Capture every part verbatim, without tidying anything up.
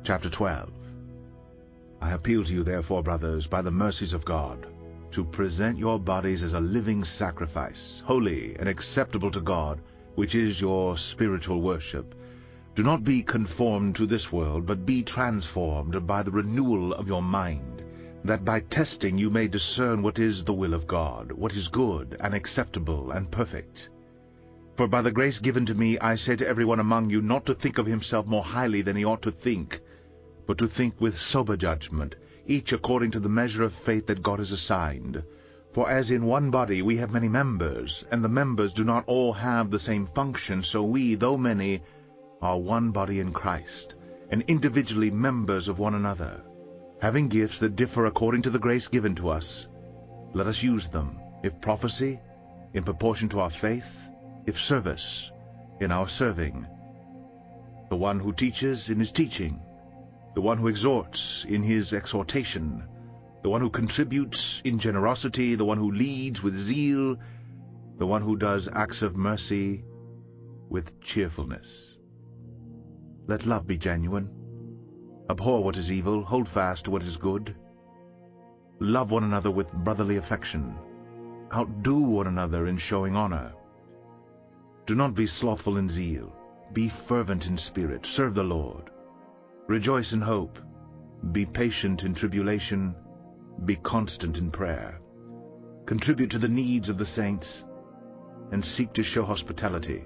Chapter twelve. I appeal to you, therefore, brothers, by the mercies of God, to present your bodies as a living sacrifice, holy and acceptable to God, which is your spiritual worship. Do not be conformed to this world, but be transformed by the renewal of your mind, that by testing you may discern what is the will of God, what is good and acceptable and perfect. For by the grace given to me, I say to everyone among you not to think of himself more highly than he ought to think, but to think with sober judgment, each according to the measure of faith that God has assigned. For as in one body we have many members, and the members do not all have the same function, so we, though many, are one body in Christ, and individually members of one another. Having gifts that differ according to the grace given to us, let us use them, if prophecy, in proportion to our faith, if service, in our serving, the one who teaches in his teaching, the one who exhorts in his exhortation, the one who contributes in generosity, the one who leads with zeal, the one who does acts of mercy with cheerfulness. Let love be genuine. Abhor what is evil, hold fast to what is good. Love one another with brotherly affection. Outdo one another in showing honor. Do not be slothful in zeal. Be fervent in spirit. Serve the Lord. Rejoice in hope. Be patient in tribulation. Be constant in prayer. Contribute to the needs of the saints, and seek to show hospitality.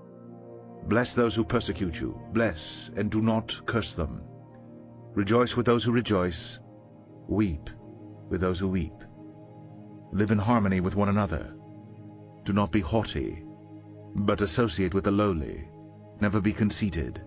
Bless those who persecute you. Bless, and do not curse them. Rejoice with those who rejoice. Weep with those who weep. Live in harmony with one another. Do not be haughty, but associate with the lowly. Never be conceited.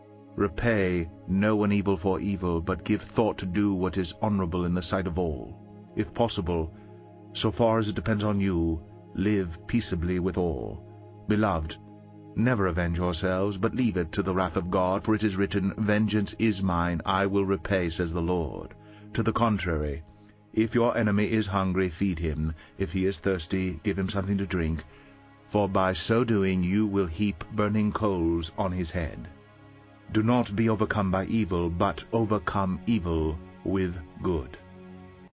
Repay no one evil for evil, but give thought to do what is honorable in the sight of all. If possible, so far as it depends on you, live peaceably with all. Beloved, never avenge yourselves, but leave it to the wrath of God, for it is written, Vengeance is mine, I will repay, says the Lord. To the contrary, if your enemy is hungry, feed him. If he is thirsty, give him something to drink. For by so doing you will heap burning coals on his head. Do not be overcome by evil, but overcome evil with good.